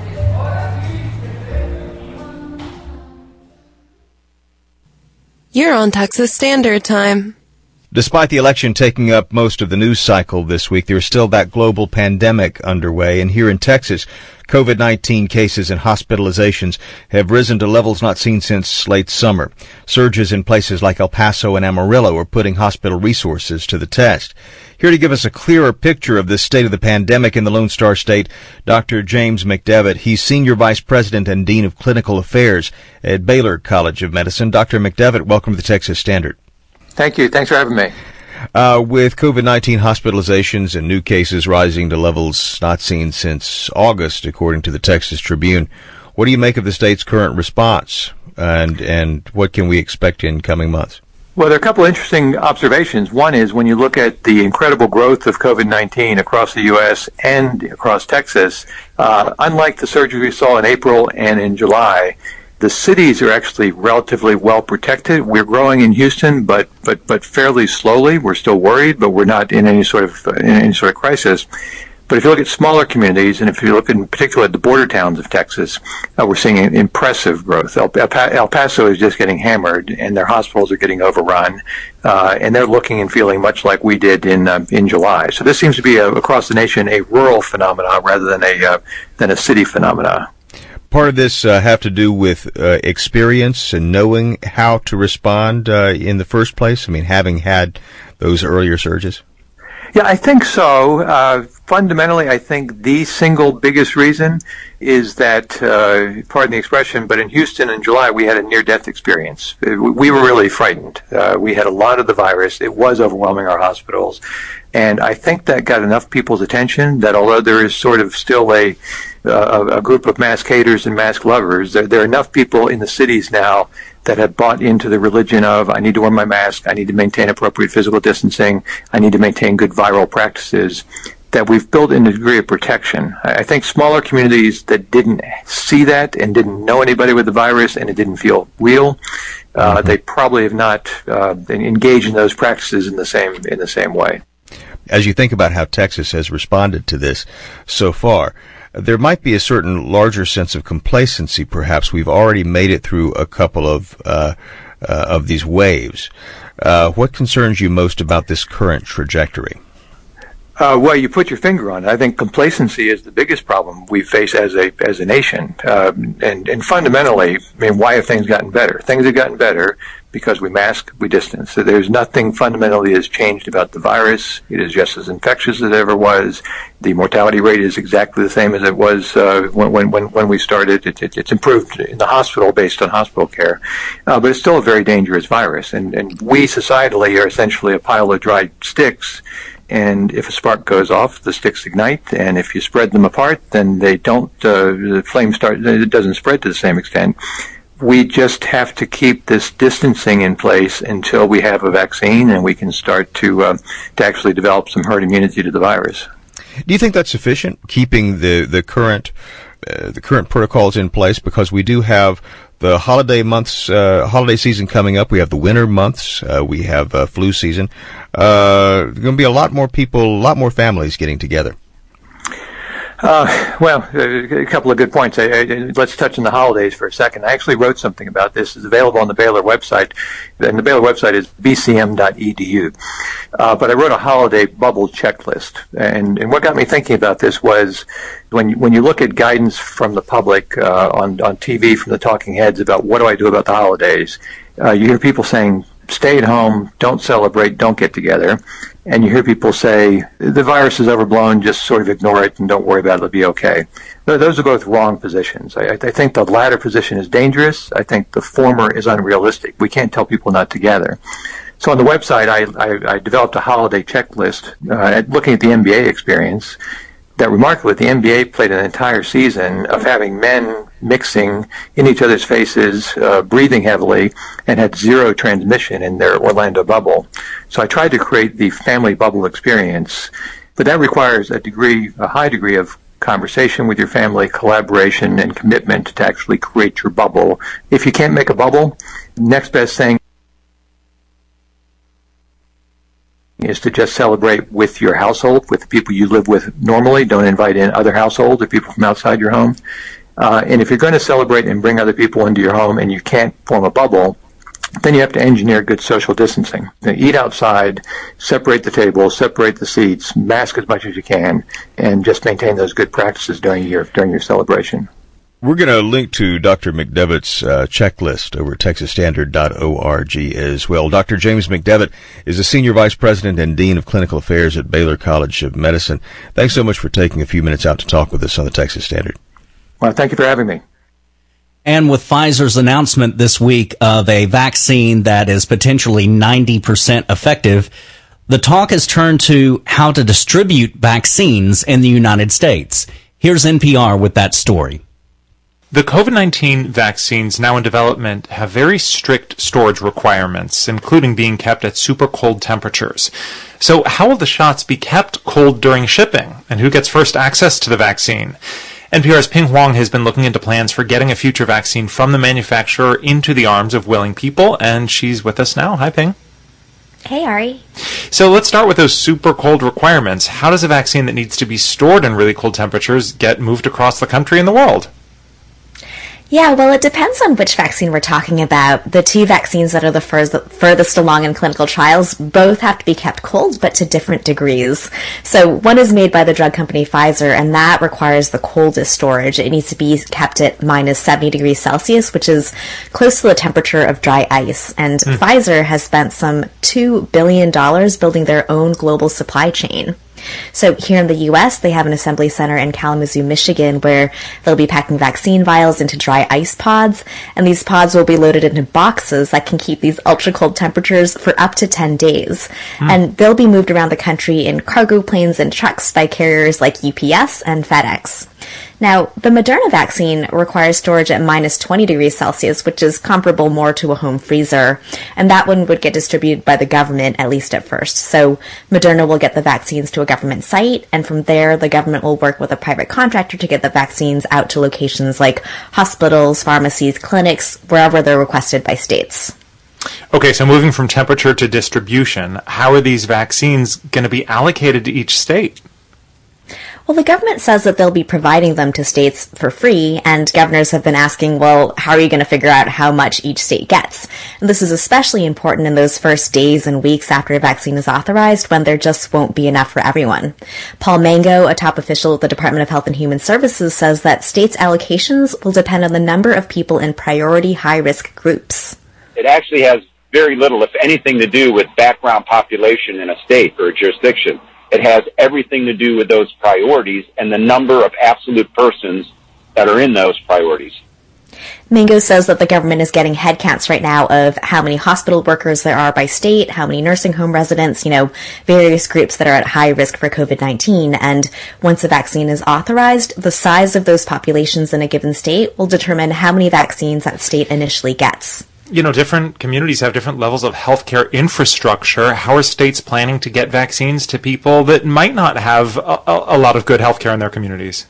You're on Texas Standard Time. Despite the election taking up most of the news cycle this week, there's still that global pandemic underway. And here in Texas, COVID nineteen cases and hospitalizations have risen to levels not seen since late summer. Surges in places like El Paso and Amarillo are putting hospital resources to the test. Here to give us a clearer picture of the state of the pandemic in the Lone Star State, Doctor James McDevitt. He's Senior Vice President and Dean of Clinical Affairs at Baylor College of Medicine. Doctor McDevitt, welcome to the Texas Standard. Thank you. Thanks for having me. Uh, with COVID nineteen hospitalizations and new cases rising to levels not seen since August, according to the Texas Tribune, what do you make of the state's current response, and and what can we expect in coming months? Well, there are a couple of interesting observations. One is when you look at the incredible growth of COVID nineteen across the U S and across Texas, uh, unlike the surges we saw in April and in July, the cities are actually relatively well protected. We're growing in Houston, but but but fairly slowly. We're still worried, but we're not in any sort of in any sort of crisis. But if you look at smaller communities, and if you look in particular at the border towns of Texas, uh, we're seeing impressive growth. El, El Paso is just getting hammered, and their hospitals are getting overrun, uh, and they're looking and feeling much like we did in uh, in July. So this seems to be a, across the nation a rural phenomenon rather than a uh, than a city phenomenon. Part of this uh, have to do with uh, experience and knowing how to respond uh, in the first place. I mean, having had those earlier surges. Yeah, I think so. Uh, fundamentally, I think the single biggest reason is that, uh, pardon the expression, but in Houston in July, we had a near-death experience. We were really frightened. Uh, we had a lot of the virus. It was overwhelming our hospitals. And I think that got enough people's attention that although there is sort of still a uh, a group of mask haters and mask lovers, there, there are enough people in the cities now that have bought into the religion of, I need to wear my mask, I need to maintain appropriate physical distancing, I need to maintain good viral practices, that we've built in a degree of protection. I think smaller communities that didn't see that and didn't know anybody with the virus and it didn't feel real, uh, mm-hmm. they probably have not uh, engaged in those practices in the same in the same way. As you think about how Texas has responded to this so far, there might be a certain larger sense of complacency. Perhaps we've already made it through a couple of uh, uh, of these waves. Uh, what concerns you most about this current trajectory? Uh, well, you put your finger on it. I think complacency is the biggest problem we face as a as a nation. Um, and, and fundamentally, I mean, why have things gotten better? Things have gotten better because we mask, we distance. So there's nothing fundamentally has changed about the virus. It is just as infectious as it ever was. The mortality rate is exactly the same as it was uh, when, when, when we started. It, it, it's improved in the hospital based on hospital care. Uh, but it's still a very dangerous virus. And, and we societally are essentially a pile of dried sticks. And if a spark goes off, the sticks ignite. And if you spread them apart, then they don't, uh, the flame start, it doesn't spread to the same extent. We just have to keep this distancing in place until we have a vaccine and we can start to uh, to actually develop some herd immunity to the virus. Do you think that's sufficient, keeping the the current uh, the current protocols in place? Because we do have the holiday months, uh, holiday season coming up. We have the winter months. Uh, we have uh, flu season. Uh, there's going to be a lot more people, a lot more families getting together. Uh, well, a couple of good points. I, I, let's touch on the holidays for a second. I actually wrote something about this. It's available on the Baylor website, and the Baylor website is b c m dot e d u. Uh, but I wrote a holiday bubble checklist, and, and what got me thinking about this was when you, when you look at guidance from the public uh, on on T V from the talking heads about what do I do about the holidays, uh, you hear people saying stay at home, don't celebrate, don't get together. And you hear people say, the virus is overblown, just sort of ignore it and don't worry about it, it'll be okay. Those are both wrong positions. I, I think the latter position is dangerous. I think the former is unrealistic. We can't tell people not to gather. So on the website, I, I, I developed a holiday checklist uh, looking at the N B A experience. That remarkably, the N B A played an entire season of having men mixing in each other's faces, uh, breathing heavily, and had zero transmission in their Orlando bubble. So I tried to create the family bubble experience, but that requires a degree, a high degree of conversation with your family, collaboration, and commitment to actually create your bubble. If you can't make a bubble, next best thing is to just celebrate with your household, with the people you live with normally. Don't invite in other households or people from outside your home. Uh, and if you're going to celebrate and bring other people into your home and you can't form a bubble, then you have to engineer good social distancing. Now, eat outside, separate the tables, separate the seats, mask as much as you can, and just maintain those good practices during your during your celebration. We're going to link to Doctor McDevitt's uh, checklist over at texas standard dot org as well. Doctor James McDevitt is the Senior Vice President and Dean of Clinical Affairs at Baylor College of Medicine. Thanks so much for taking a few minutes out to talk with us on the Texas Standard. Well, thank you for having me. And with Pfizer's announcement this week of a vaccine that is potentially ninety percent effective, the talk has turned to how to distribute vaccines in the United States. Here's N P R with that story. The COVID nineteen vaccines now in development have very strict storage requirements, including being kept at super cold temperatures. So how will the shots be kept cold during shipping? And who gets first access to the vaccine? N P R's Ping Huang has been looking into plans for getting a future vaccine from the manufacturer into the arms of willing people, and she's with us now. Hi, Ping. Hey, Ari. So let's start with those super cold requirements. How does a vaccine that needs to be stored in really cold temperatures get moved across the country and the world? Yeah, well, it depends on which vaccine we're talking about. The two vaccines that are the furthest along in clinical trials both have to be kept cold, but to different degrees. So one is made by the drug company Pfizer, and that requires the coldest storage. It needs to be kept at minus seventy degrees Celsius, which is close to the temperature of dry ice. And mm. Pfizer has spent some two billion dollars building their own global supply chain. So here in the U S, they have an assembly center in Kalamazoo, Michigan, where they'll be packing vaccine vials into dry ice pods, and these pods will be loaded into boxes that can keep these ultra-cold temperatures for up to ten days. Mm. And they'll be moved around the country in cargo planes and trucks by carriers like U P S and FedEx. Now, the Moderna vaccine requires storage at minus twenty degrees Celsius, which is comparable more to a home freezer, and that one would get distributed by the government, at least at first. So Moderna will get the vaccines to a government site, and from there, the government will work with a private contractor to get the vaccines out to locations like hospitals, pharmacies, clinics, wherever they're requested by states. Okay, so moving from temperature to distribution, how are these vaccines going to be allocated to each state? Well, the government says that they'll be providing them to states for free, and governors have been asking, well, how are you going to figure out how much each state gets? And this is especially important in those first days and weeks after a vaccine is authorized, when there just won't be enough for everyone. Paul Mango, a top official at the Department of Health and Human Services, says that states' allocations will depend on the number of people in priority high-risk groups. It actually has very little, if anything, to do with background population in a state or a jurisdiction. It has everything to do with those priorities and the number of absolute persons that are in those priorities. Mango says that the government is getting head counts right now of how many hospital workers there are by state, how many nursing home residents, you know, various groups that are at high risk for COVID nineteen. And once a vaccine is authorized, the size of those populations in a given state will determine how many vaccines that state initially gets. You know, different communities have different levels of healthcare infrastructure. How are states planning to get vaccines to people that might not have a, a lot of good healthcare in their communities?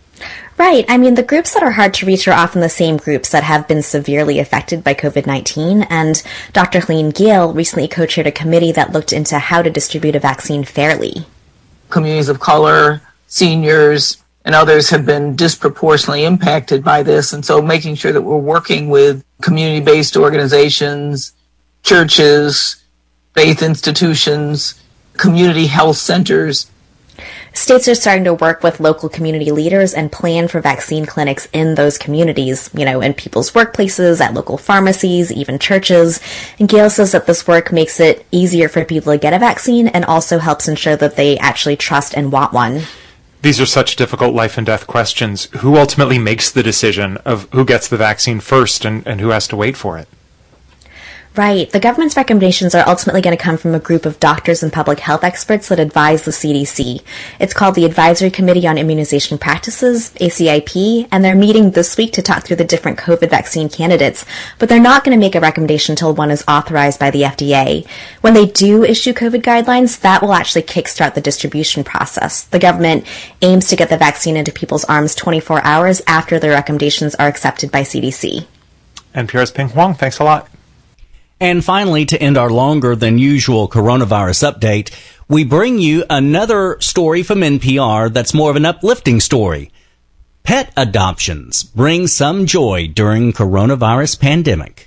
Right. I mean, the groups that are hard to reach are often the same groups that have been severely affected by COVID nineteen. And Doctor Helene Gayle recently co-chaired a committee that looked into how to distribute a vaccine fairly. Communities of color, seniors, and others have been disproportionately impacted by this. And so making sure that we're working with community-based organizations, churches, faith institutions, community health centers. States are starting to work with local community leaders and plan for vaccine clinics in those communities, you know, in people's workplaces, at local pharmacies, even churches. And Gail says that this work makes it easier for people to get a vaccine and also helps ensure that they actually trust and want one. These are such difficult life and death questions. Who ultimately makes the decision of who gets the vaccine first and, and who has to wait for it? Right. The government's recommendations are ultimately going to come from a group of doctors and public health experts that advise the C D C. It's called the Advisory Committee on Immunization Practices, A C I P, and they're meeting this week to talk through the different COVID vaccine candidates, but they're not going to make a recommendation until one is authorized by the F D A. When they do issue COVID guidelines, that will actually kickstart the distribution process. The government aims to get the vaccine into people's arms twenty-four hours after the recommendations are accepted by C D C. N P R's Ping Huang, thanks a lot. And finally, to end our longer than usual coronavirus update, we bring you another story from N P R that's more of an uplifting story. Pet adoptions bring some joy during coronavirus pandemic.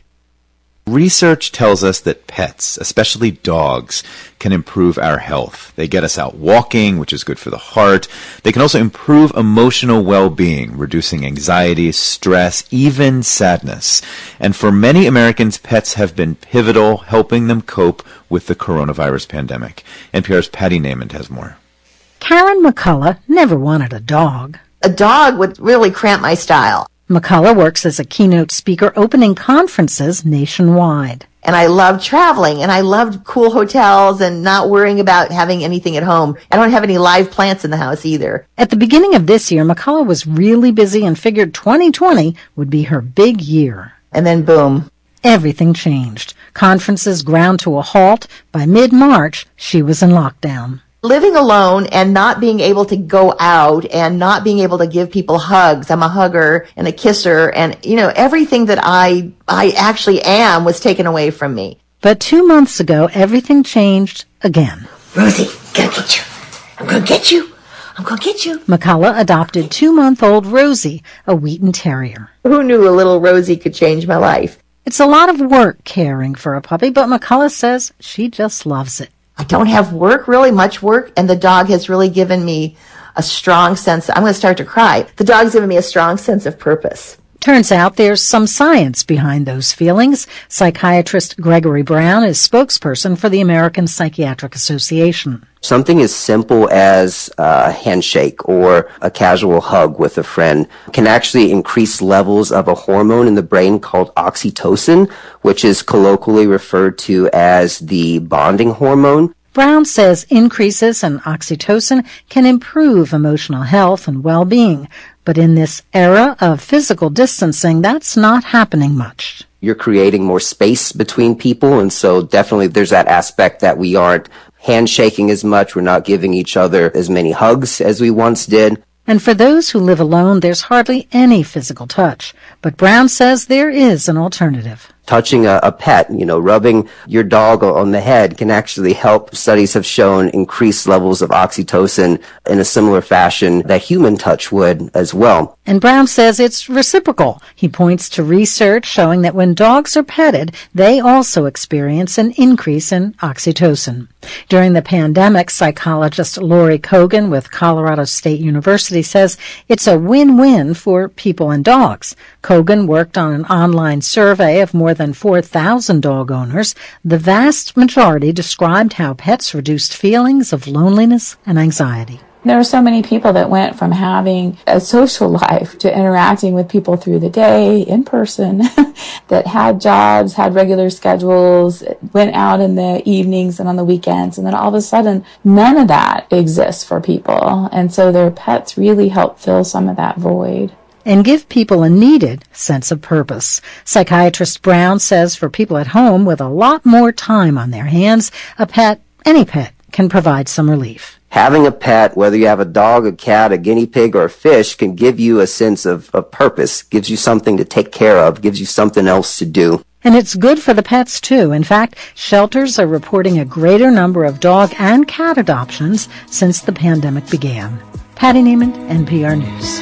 Research tells us that pets, especially dogs, can improve our health. They get us out walking, which is good for the heart. They can also improve emotional well-being, reducing anxiety, stress, even sadness. And for many Americans, pets have been pivotal, helping them cope with the coronavirus pandemic. N P R's Patty Naiman has more. Karen McCullough never wanted a dog. A dog would really cramp my style. McCullough works as a keynote speaker opening conferences nationwide. And I loved traveling, and I loved cool hotels and not worrying about having anything at home. I don't have any live plants in the house either. At the beginning of this year, McCullough was really busy and figured twenty twenty would be her big year. And then boom. Everything changed. Conferences ground to a halt. By mid-March, she was in lockdown. Living alone and not being able to go out and not being able to give people hugs. I'm a hugger and a kisser, and, you know, everything that I I actually am was taken away from me. But two months ago, everything changed again. Rosie, gotta get you. I'm gonna get you. I'm gonna get you. McCullough adopted two-month-old Rosie, a Wheaten Terrier. Who knew a little Rosie could change my life? It's a lot of work caring for a puppy, but McCullough says she just loves it. I don't have work, really much work, and the dog has really given me a strong sense. I'm going to start to cry. The dog's given me a strong sense of purpose. Turns out there's some science behind those feelings. Psychiatrist Gregory Brown is spokesperson for the American Psychiatric Association. Something as simple as a handshake or a casual hug with a friend can actually increase levels of a hormone in the brain called oxytocin, which is colloquially referred to as the bonding hormone. Brown says increases in oxytocin can improve emotional health and well-being. But in this era of physical distancing, that's not happening much. You're creating more space between people, and so definitely there's that aspect that we aren't handshaking as much. We're not giving each other as many hugs as we once did. And for those who live alone, there's hardly any physical touch. But Brown says there is an alternative. Touching a, a pet, you know, rubbing your dog on the head can actually help. Studies have shown increased levels of oxytocin in a similar fashion that human touch would as well. And Brown says it's reciprocal. He points to research showing that when dogs are petted, they also experience an increase in oxytocin. During the pandemic, psychologist Lori Kogan with Colorado State University says it's a win-win for people and dogs. Kogan worked on an online survey of more than four thousand dog owners. The vast majority described how pets reduced feelings of loneliness and anxiety. There are so many people that went from having a social life to interacting with people through the day in person that had jobs, had regular schedules, went out in the evenings and on the weekends. And then all of a sudden, none of that exists for people. And so their pets really help fill some of that void. And give people a needed sense of purpose. Psychiatrist Brown says for people at home with a lot more time on their hands, a pet, any pet, can provide some relief. Having a pet, whether you have a dog, a cat, a guinea pig, or a fish, can give you a sense of, of purpose, gives you something to take care of, gives you something else to do. And it's good for the pets, too. In fact, shelters are reporting a greater number of dog and cat adoptions since the pandemic began. Patty Naiman, N P R News.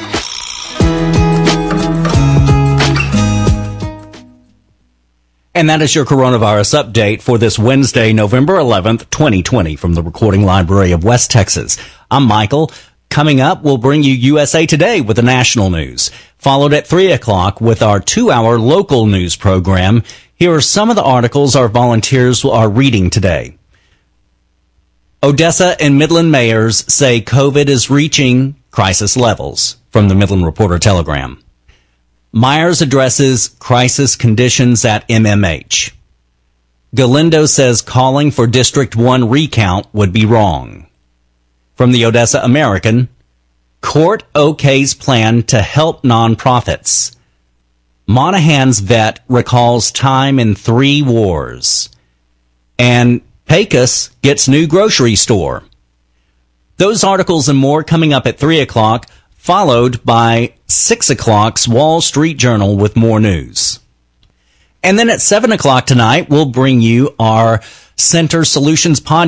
And that is your coronavirus update for this Wednesday, November eleventh, twenty twenty, from the Recording Library of West Texas. I'm Michael. Coming up, we'll bring you U S A Today with the national news, followed at three o'clock with our two-hour local news program. Here are some of the articles our volunteers are reading today. Odessa and Midland mayors say COVID is reaching crisis levels, from the Midland Reporter Telegram. Myers addresses crisis conditions at M M H. Galindo says calling for District one recount would be wrong. From the Odessa American, court okays plan to help nonprofits. Monahan's vet recalls time in three wars. And Pecos gets new grocery store. Those articles and more coming up at three o'clock, followed by six o'clock's Wall Street Journal with more news. And then at seven o'clock tonight, we'll bring you our Center Solutions podcast.